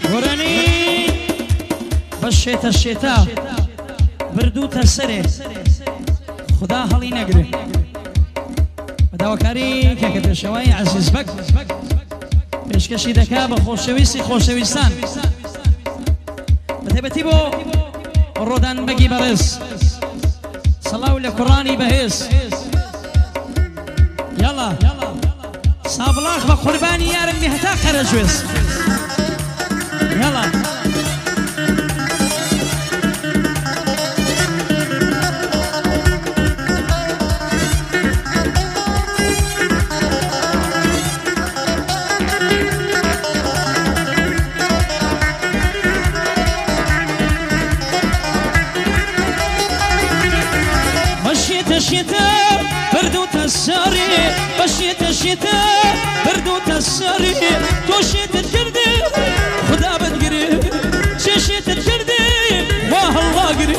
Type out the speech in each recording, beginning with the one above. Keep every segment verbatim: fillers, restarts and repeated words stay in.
ورني بشيت الشتاء بردوت السري خدا هلي نقري بداوكاري كاكد شوي عزيز بك بيشكشي دكا بخوشويسي خوشويستان بتبتي بو الرودان بقي برس صلاو لقراني بهيس يلا صابلاخ بقرباني يا رمي هتا خرجويس يلا الشتاء بردوت الساري بشيت الشتاء بردوت الساري توشيت الجردي خدا بتقري شيشيت الجردي واه الله قري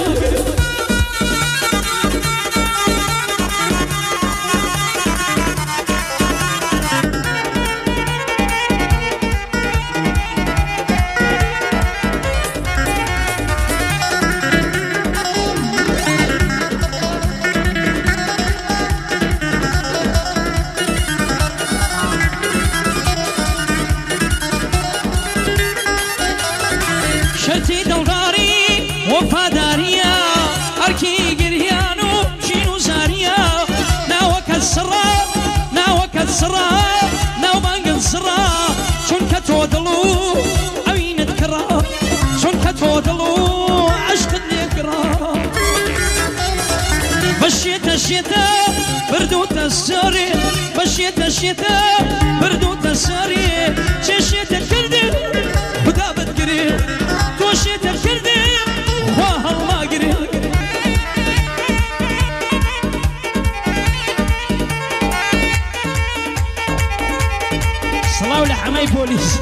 شرتي دلغاري وفاداريا أركي قريانو شينو زاريا ناوك السرا ناوك السرا ناو بانق السرا شون كتودلو عوين الكرا شون كتودلو عشق النكرا بشيت الشتاء بردوت الساري بشيت الشتاء بردوت الساري شيشيت الكردي خدا بتقري توشيت الكردي واه الله قري صلاة لحماي بوليس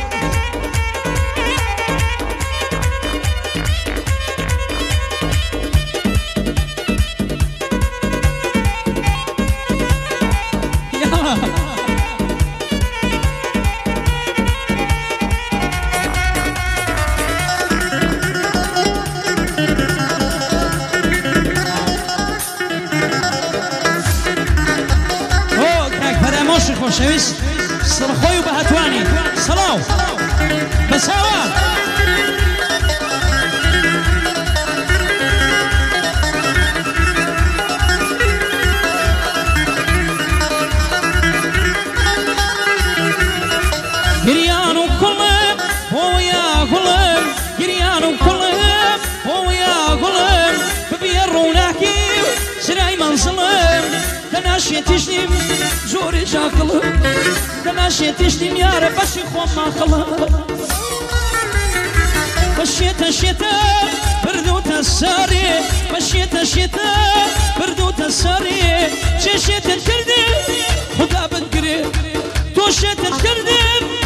خوشویست سرخوی و بهتوانی سلاو بساوا گریانو کلم هو یا کلم گریانو کلم هو یا کلم ببیر روناکی سرای منزلم دناشي تشنيم زوري جاكل دناشي تشنيم يا رب بشي خوم ما خلا مشيت الشتاء بردوت الساري مشيت الشتاء بردوت الساري شيشيت الكردي خدا بنقري توشيت الكردي